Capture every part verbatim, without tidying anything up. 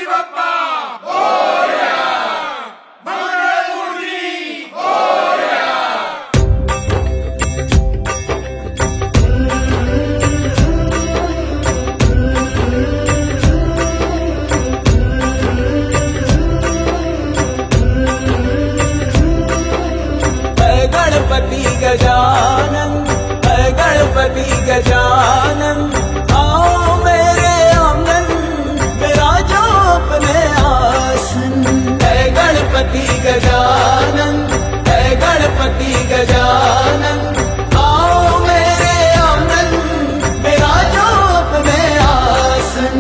बाप्पा मोरया, मंगळमूर्ती मोरया। गणपति गजानन, गणपति गजानन, आओ मेरे आंगन, मेरा जो अपने आसन। गणपति गजानन, गणपति गजानन, आओ मेरे आंगन, मेरा जो अपने आसन।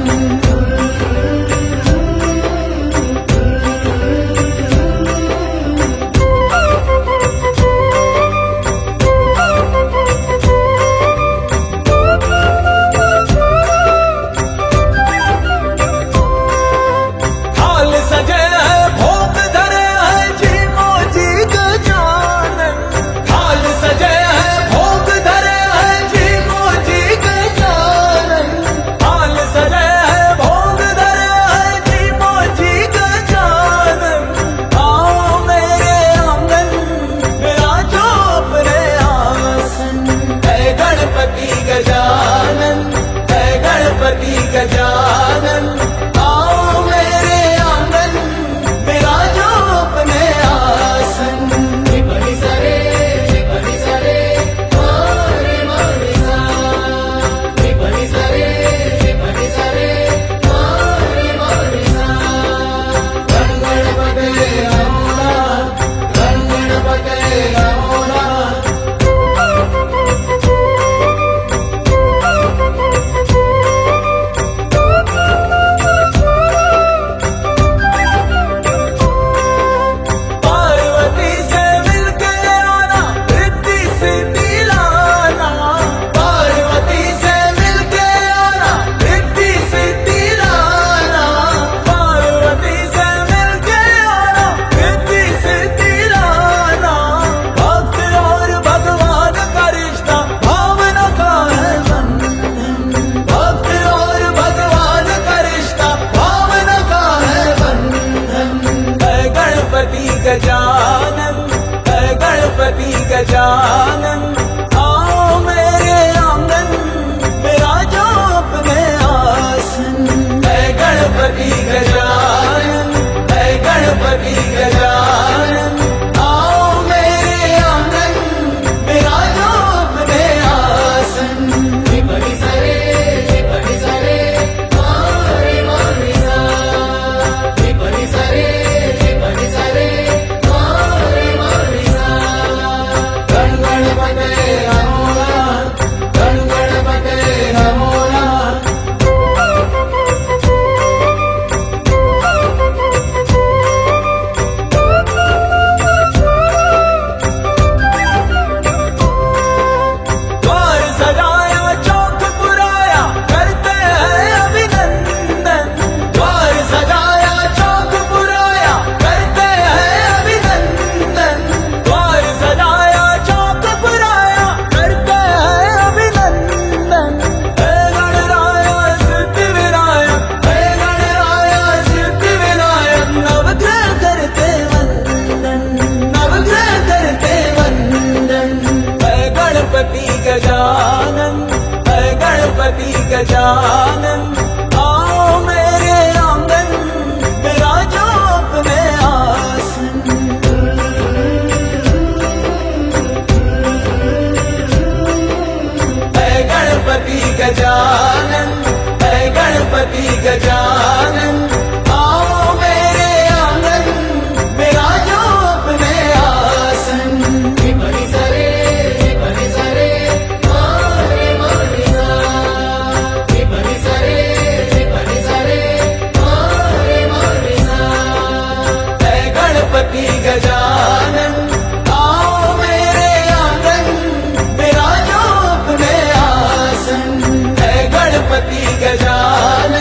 गजानन, आओ मेरे आंगन, मेरा जो अपने आसन। बनी सरे बनी सरे मारे मारे सा, बनी सरे बनी सरे मारे मारे सा। गण गणपते अमोला, गण गणपते अमोला। गजानन, गणपति गजानन, आओ मेरे आंगन, मेरा जो अपने आसन। गणपति गजानन, गणपति गजानन, आओ मेरे आंगन, मेरा जो अपने आसन। बनी सरे बनी सरे मारे मारे सा, बनी सरे बनी सरे मारे मारे सा। गण गणपते अमोला, गण गणपते अमोला। द्वार सजाया चौक पुराया, करते हैं अभिनंदन। द्वार सजाया चौक पुराया, करते हैं अभिनंदन। द्वार सजाया चौक पुराया, करते हैं अभिनंदन। हे गणराया सिद्धि विनायक, हे गणराया सिद्धि विनायक। नवग्रह करते वंदन, नवग्रह करते वंदन। हे गणपति गजानन, हे गणपति गजानन, आओ मेरे आंगन, मेरा जो अपने आसन। हे गणपति गजानन, हे गणपति गजानन, आओ मेरे आंगन, मेरा जो अपने आसन। बनी सरे बनी सरे मारे मारे सा, बनी सरे बनी सरे मारे मारे सा। हे गणपति गजानन, आओ मेरे आंगन, मेरा जो अपने आसन। हे गणपति गजानन।